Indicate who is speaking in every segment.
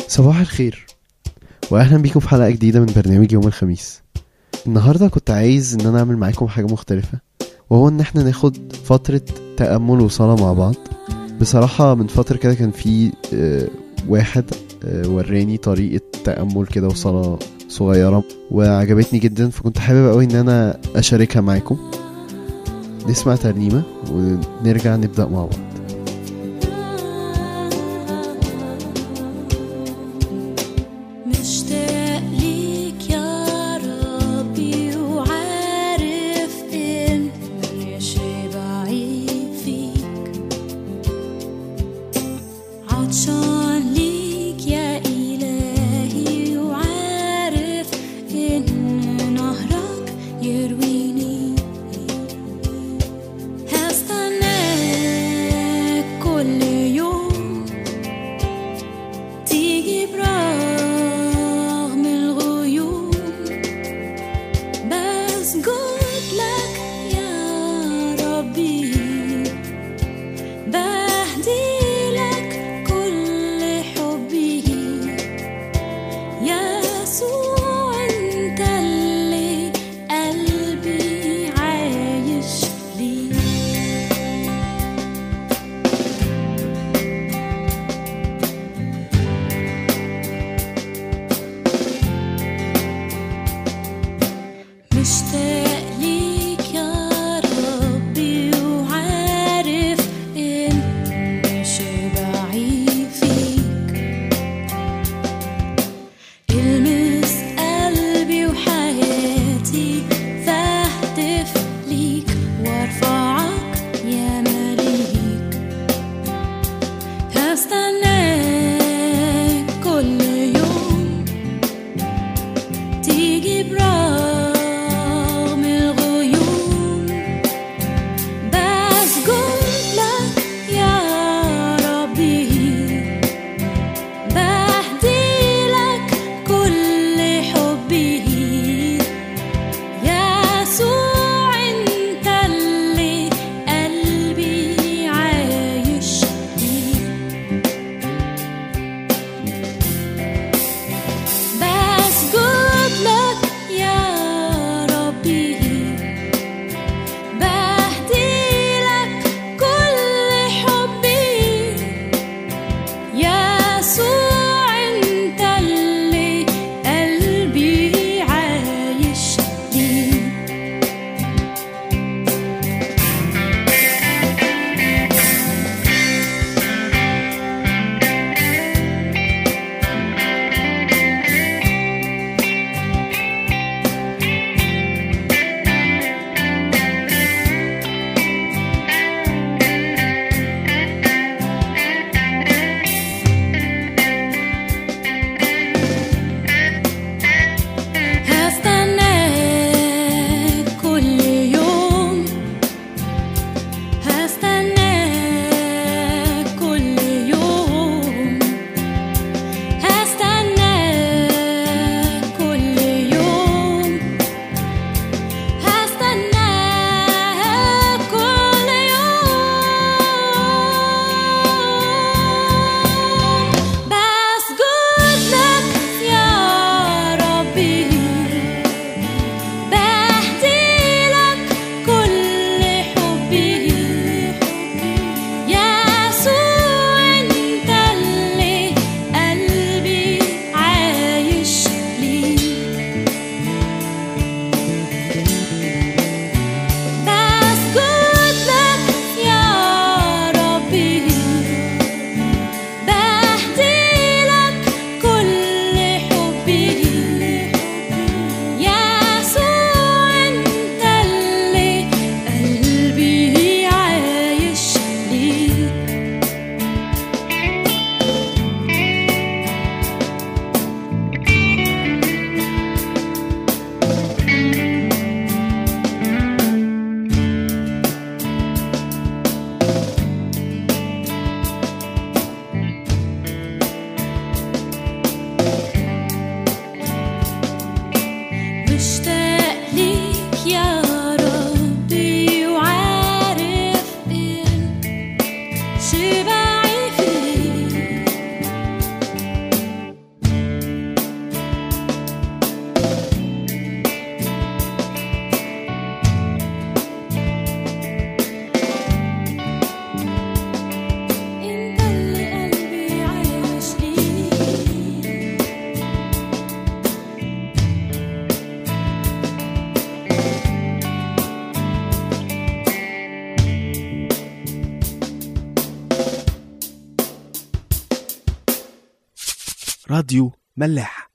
Speaker 1: صباح الخير واهلا بيكم في حلقة جديدة من برنامج يوم الخميس. النهاردة كنت عايز ان انا اعمل معاكم حاجة مختلفة، وهو ان احنا ناخد فترة تأمل وصلاة مع بعض. بصراحة من فترة كده كان في واحد وراني طريقة تأمل كده وصلاة صغيرة وعجبتني جدا، فكنت حابب قوي ان انا اشاركها معاكم. نسمع ترنيمة ونرجع نبدأ مع بعض.
Speaker 2: بهدي لك كل راديو ملاح.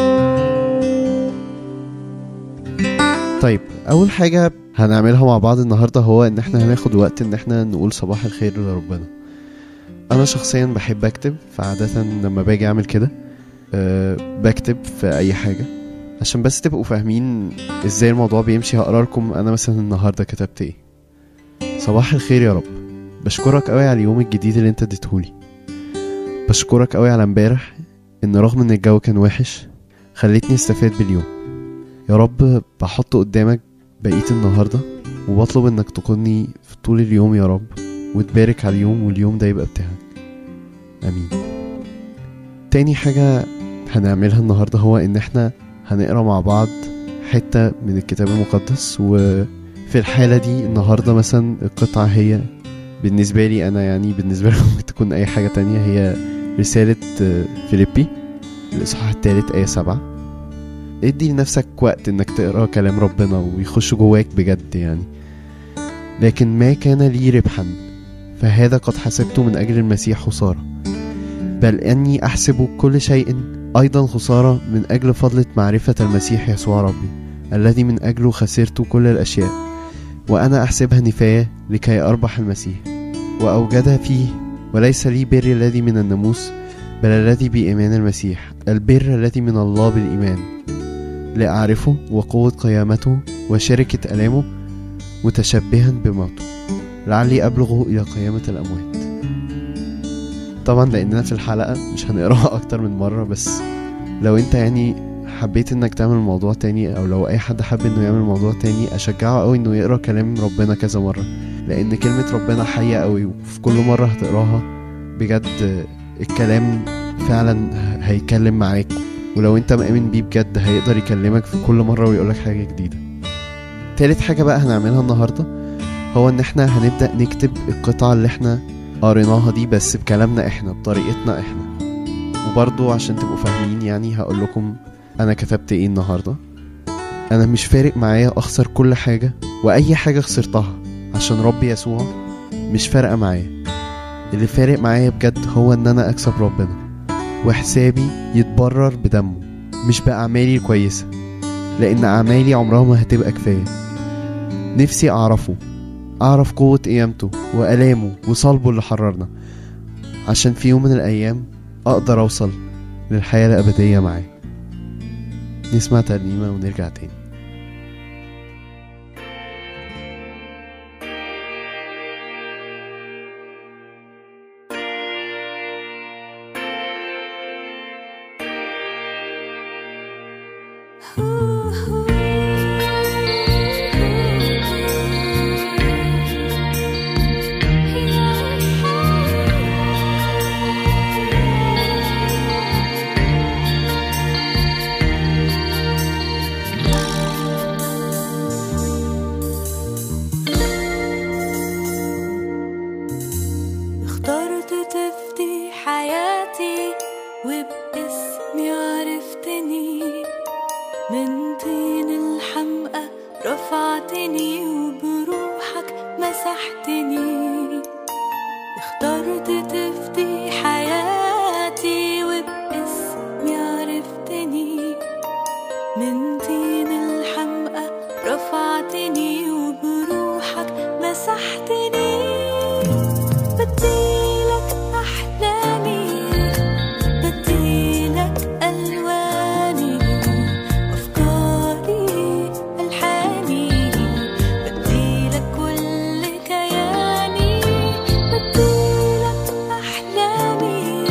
Speaker 1: طيب اول حاجة هنعملها مع بعض النهاردة هو ان احنا هناخد وقت ان احنا نقول صباح الخير لربنا. انا شخصيا بحب اكتب، فعادة لما باجي اعمل كده بكتب في اي حاجة عشان بس تبقوا فاهمين ازاي الموضوع بيمشي. هقرأ لكم انا مثلا النهاردة كتبت ايه. صباح الخير يا رب، بشكرك قوي على اليوم الجديد اللي انت اديتهولي. بشكرك قوي على امبارح ان رغم ان الجو كان وحش خليتني استفاد باليوم. يا رب بحط قدامك بقية النهاردة وبطلب انك تقودني في طول اليوم يا رب، وتبارك على اليوم واليوم ده يبقى بتاعك، امين. تاني حاجة هنعملها النهاردة هو ان احنا هنقرأ مع بعض حتة من الكتاب المقدس. وفي الحالة دي النهاردة مثلا القطعة هي بالنسبة لي انا، يعني بالنسبة لكم ممكن تكون اي حاجة تانية، هي رسالة فيليبي الإصحاح 3 آية 7. ادي لنفسك وقت انك تقرأ كلام ربنا ويخش جواك بجد يعني. لكن ما كان لي ربحا فهذا قد حسبته من أجل المسيح خسارة، بل أني أحسب كل شيء أيضا خسارة من أجل فضلة معرفة المسيح يسوع ربي، الذي من أجله خسرت كل الأشياء وأنا أحسبها نفاية لكي أربح المسيح وأوجدها فيه، وليس لي بر الذي من الناموس بل الذي بإيمان المسيح، البر الذي من الله بالإيمان، لأعرفه وقوة قيامته وشركة ألامه متشبها بموته، لعلي أبلغه إلى قيامة الأموات. طبعا لأننا في الحلقة مش هنقراها أكتر من مرة، بس لو انت يعني حبيت انك تعمل الموضوع تاني، او لو اي حد حب انه يعمل الموضوع تاني، اشجعه قوي انه يقرأ كلام ربنا كذا مرة، لان كلمة ربنا حية قوي، وفي كل مرة هتقراها بجد الكلام فعلا هيكلم معاك، ولو انت مؤمن بيه بجد هيقدر يكلمك في كل مرة ويقولك حاجة جديدة. تالت حاجة بقى هنعملها النهاردة هو ان احنا هنبدأ نكتب القطعة اللي احنا قريناها دي بس بكلامنا احنا، بطريقتنا احنا. وبرضو عشان تبقوا فاهمين يعني هقول لكم انا كتبت ايه النهاردة. انا مش فارق معايا اخسر كل حاجة، واي حاجة خسرتها عشان ربي يسوع مش فارقة معايا. اللي فارق معايا بجد هو ان انا اكسب ربنا وحسابي يتبرر بدمه مش بأعمالي الكويسة، لان اعمالي عمرها ما هتبقى كفاية. نفسي اعرف قوة قيامته وألامه وصلبه اللي حررنا، عشان في يوم من الايام اقدر اوصل للحياة الابدية معاه. نسمع ترنيمة ونرجع تاني.
Speaker 3: اخترت تفدي حياتي وباسمي عرفتني، من طين الحمقى رفعتني وبروحك مسحتني. اخترت تفدي حياتي وباسمي عرفتني، من طين الحمقى رفعتني وبروحك مسحتني. بديلك أحلامي، بديلك ألواني، أفكاري، ألحاني، بديلك كل كياني. بديلك أحلامي،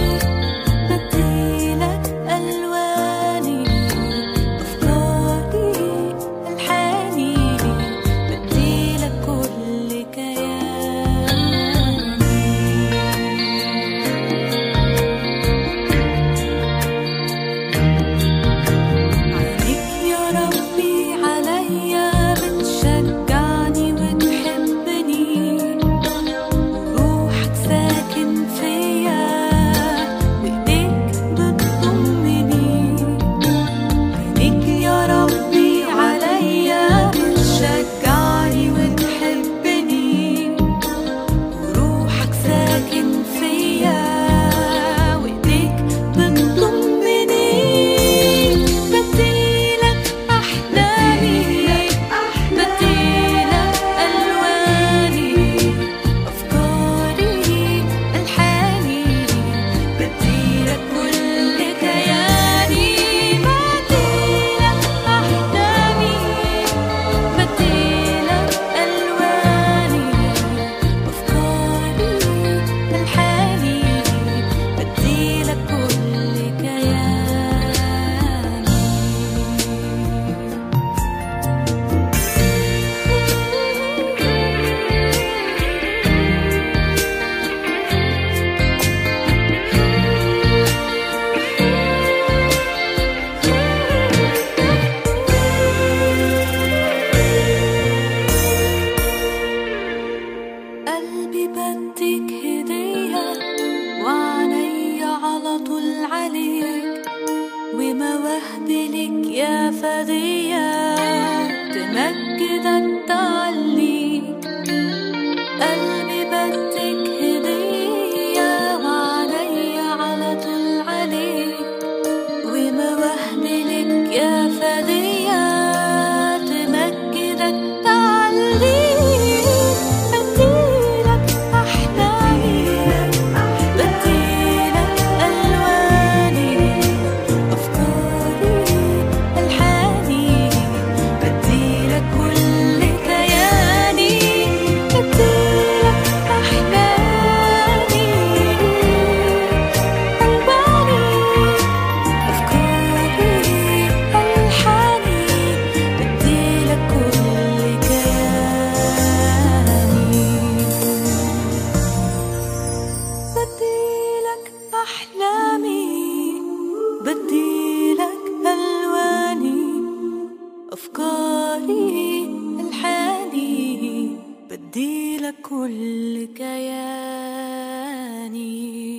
Speaker 3: عليك ومواهبي لك يا فدية تمجدك تعليك قلبي بدك هدية وعليا على طول عليك ومواهبي لك يا فدية تمجدك تعليك بديلك أحلامي بديلك ألواني أفكاري ألحاني بديلك كل كياني بديلك أحلامي ألواني أفكاري ألحاني بديلك كل كياني بديلك أحلامي بديلك ألواني أفكاري ألحاني بديلك كل كياني.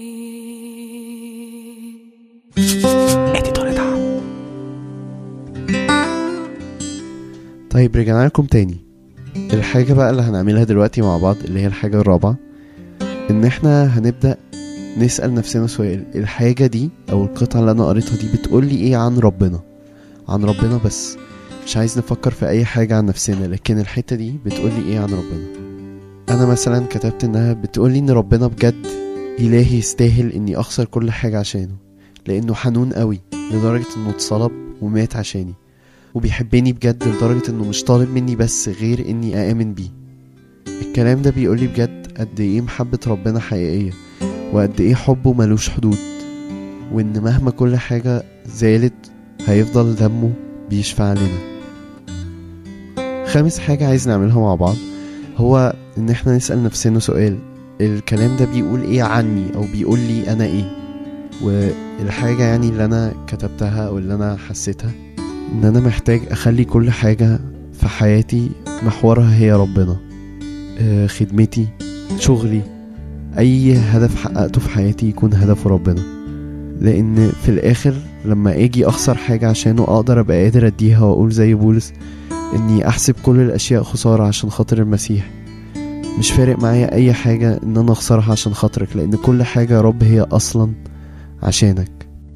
Speaker 1: طيب رجعنا لكم تاني. الحاجة بقى اللي هنعملها دلوقتي مع بعض اللي هي الحاجة الرابعة، ان احنا هنبدأ نسأل نفسنا سؤال. الحاجة دي او القطعة اللي انا قريتها دي بتقولي ايه عن ربنا؟ عن ربنا بس، مش عايز نفكر في اي حاجة عن نفسنا، لكن الحتة دي بتقولي ايه عن ربنا. انا مثلا كتبت انها بتقولي ان ربنا بجد الهي يستاهل اني اخسر كل حاجة عشانه، لانه حنون قوي لدرجة انه اتصلب ومات عشاني، وبيحبني بجد لدرجة انه مش طالب مني بس غير اني آمن بيه. الكلام ده بيقولي بجد قد ايه محبة ربنا حقيقية، وقد ايه حبه ملوش حدود، وان مهما كل حاجة زالت هيفضل دمه بيشفع لنا. خامس حاجة عايز نعملها مع بعض هو ان احنا نسأل نفسنا سؤال. الكلام ده بيقول ايه عني او بيقول لي انا ايه؟ والحاجة يعني اللي انا كتبتها او اللي انا حسيتها ان انا محتاج اخلي كل حاجة في حياتي محورها هي ربنا. خدمتي، شغلي، اي هدف حققته في حياتي يكون هدفه ربنا، لان في الاخر لما اجي اخسر حاجة عشانه اقدر ابقى قادر اديها واقول زي بولس اني احسب كل الاشياء خسارة عشان خاطر المسيح. مش فارق معايا اي حاجة ان انا اخسرها عشان خاطرك، لان كل حاجة يا رب هي اصلا عشانك.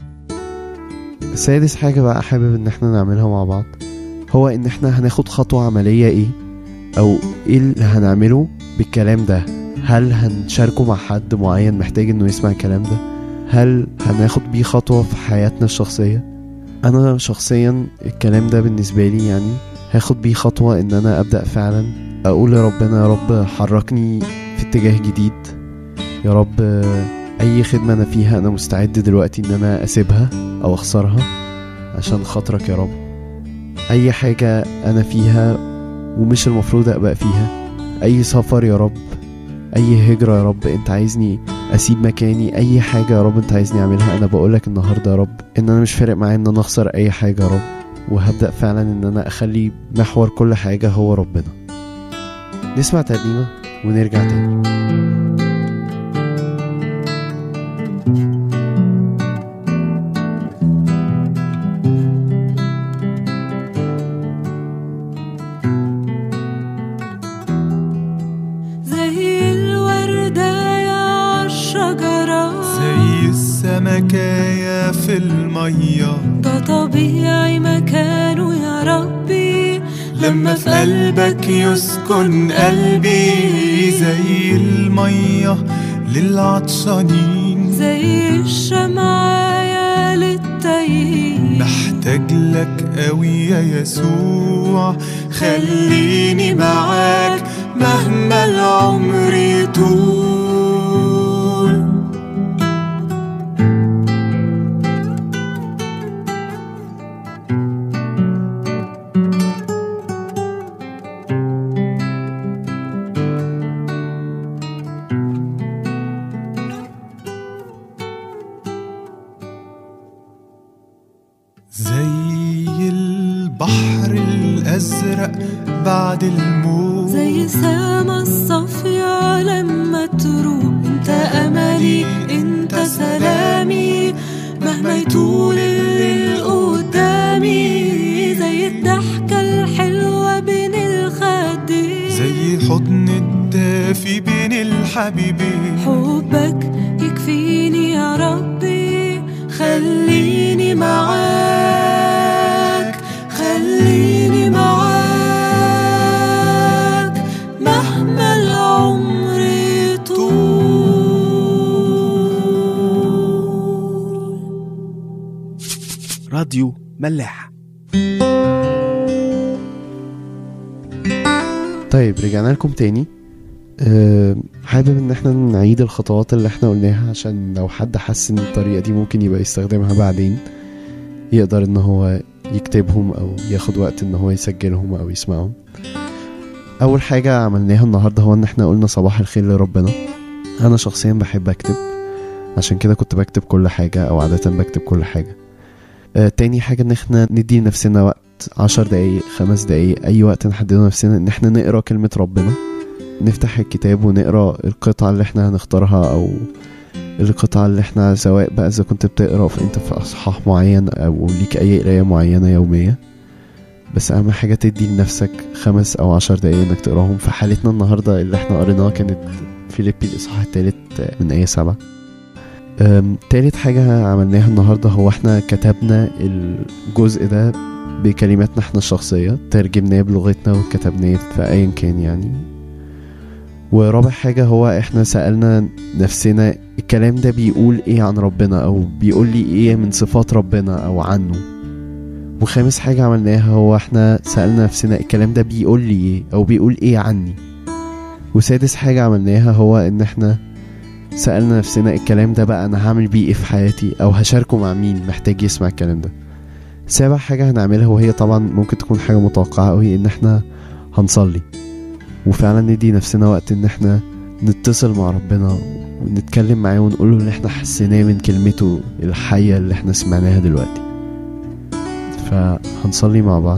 Speaker 1: سادس حاجة بقى حابب ان احنا نعملها مع بعض هو ان احنا هناخد خطوة عملية ايه، او ايه اللي هنعمله بالكلام ده. هل هنشاركه مع حد معين محتاج انه يسمع الكلام ده؟ هل هناخد بيه خطوة في حياتنا الشخصية؟ انا شخصيا الكلام ده بالنسبة لي يعني هاخد بيه خطوة ان انا ابدأ فعلا اقول لربنا يا رب حركني في اتجاه جديد. يا رب اي خدمة انا فيها انا مستعد دلوقتي ان انا اسيبها او اخسرها عشان خاطرك يا رب. اي حاجة انا فيها ومش المفروض ابقى فيها، اي سفر يا رب، اي هجرة يا رب انت عايزني اسيب مكاني، اي حاجة يا رب انت عايزني اعملها، انا بقولك النهاردة يا رب ان انا مش فارق معايا ان انا اخسر اي حاجة يا رب، وهبدأ فعلا ان انا اخلي محور كل حاجة هو ربنا. نسمع ترنيمة ونرجع تاني.
Speaker 2: سمكايا في المية،
Speaker 3: ده طبيعي مكانه يا ربي
Speaker 2: لما في قلبك يسكن قلبي. زي المية للعطشانين،
Speaker 3: زي الشمعة للتايهين،
Speaker 2: محتاج لك قوي يا يسوع. خليني معاك مهما العمر يطول. زي البحر الأزرق بعد الموت،
Speaker 3: زي سما الصافية لما تروح. انت أملي انت سلامي، مهما مهما يطول الليل قدامي، زي الضحكة الحلوة بين الخدين،
Speaker 2: زي الحضن الدافي بين الحبيبين.
Speaker 3: حبك يكفيني يا ربي، خليني معاك خليني معاك مهما العمر طول.
Speaker 4: راديو ملاح.
Speaker 1: طيب رجعنا لكم تاني. حابب ان احنا نعيد الخطوات اللي احنا قلناها، عشان لو حد حس ان الطريقة دي ممكن يبقى يستخدمها بعدين، يقدر ان هو يكتبهم او ياخد وقت ان هو يسجلهم او يسمعهم. اول حاجة عملناها النهاردة هو ان احنا قلنا صباح الخير لربنا. انا شخصيا بحب اكتب، عشان كده كنت بكتب كل حاجة او عادة بكتب كل حاجة. تاني حاجة ان احنا ندي نفسنا وقت 10 دقايق 5 دقايق، اي وقت نحدده نفسنا ان احنا نقرأ كلمة ربنا، نفتح الكتاب ونقرأ القطعة اللي احنا هنختارها، او القطعة اللي احنا سواء بقى اذا كنت بتقرأ فانت في اصحاح معين او ليك اي قراية معينة يومية، بس اهم حاجة تدي لنفسك 5 أو 10 دقايق انك تقراهم. في حالتنا النهاردة اللي احنا قريناها كانت فيليبي الإصحاح الثالث من آية 7. تالت حاجة عملناها النهاردة هو احنا كتبنا الجزء ده بكلماتنا احنا الشخصية، ترجمناه بلغتنا وكتبناه في ايا كان يعني. ورابع حاجة هو احنا سألنا نفسنا الكلام ده بيقول ايه عن ربنا، او بيقول لي ايه من صفات ربنا او عنه. وخامس حاجة عملناها هو احنا سألنا نفسنا الكلام ده بيقول لي ايه او بيقول ايه عني. وسادس حاجة عملناها هو ان احنا سألنا نفسنا الكلام ده بقى انا هعمل بيه ايه في حياتي، او هشاركه مع مين محتاج يسمع الكلام ده. سابع حاجة هنعملها وهي طبعا ممكن تكون حاجة متوقعة قوي، ان احنا هنصلي وفعلا ندي نفسنا وقت ان احنا نتصل مع ربنا ونتكلم معاه ونقوله اللي احنا حسيناه من كلمته الحية اللي احنا سمعناها دلوقتي. فهنصلي مع بعض.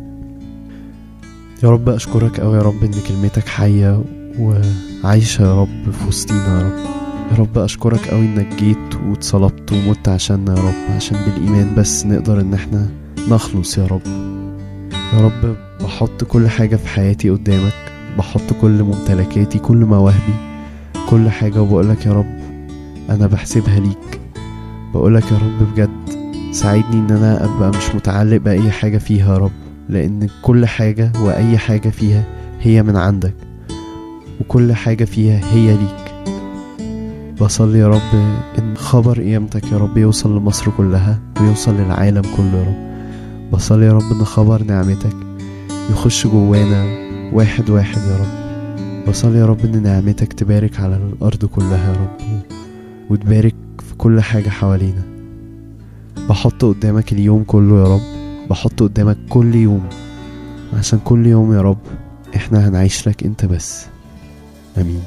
Speaker 1: يا رب أشكرك أوي يا رب إن كلمتك حية وعايشة يا رب في وسطينا يا رب. يا رب أشكرك أوي إنك جيت وتصلبت ومت عشاننا يا رب، عشان بالإيمان بس نقدر إن احنا نخلص يا رب. يا رب بحط كل حاجة في حياتي قدامك، بحط كل ممتلكاتي كل مواهبي كل حاجة، وبقولك يا رب أنا بحسبها ليك. بقولك يا رب بجد ساعدني ان انا ابقى مش متعلق باي حاجة فيها يا رب، لان كل حاجة واي حاجة فيها هي من عندك، وكل حاجة فيها هي ليك. بصلي يا رب ان خبر قيامتك يا رب يوصل لمصر كلها ويوصل للعالم كله يا رب. بصلي يا رب ان خبر نعمتك يخش جوانا واحد واحد يا رب. بصلي يا رب ان نعمتك تبارك على الارض كلها يا رب، وتبارك في كل حاجة حوالينا. بحط قدامك اليوم كله يا رب، بحط قدامك كل يوم، عشان كل يوم يا رب احنا هنعيش لك انت بس. امين.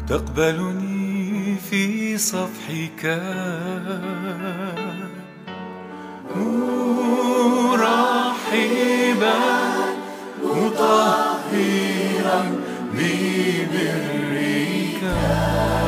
Speaker 2: تقبلني في صفحك مرحبا مطهرا ببرك